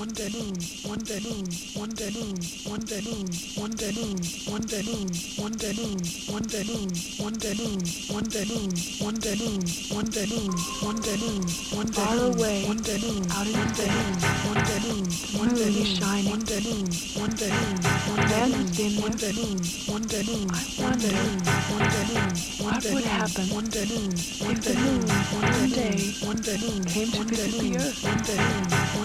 Far away, out in space, the moon is shining. Man has been there. I wonder what would happen if the moon one day came to visit the earth.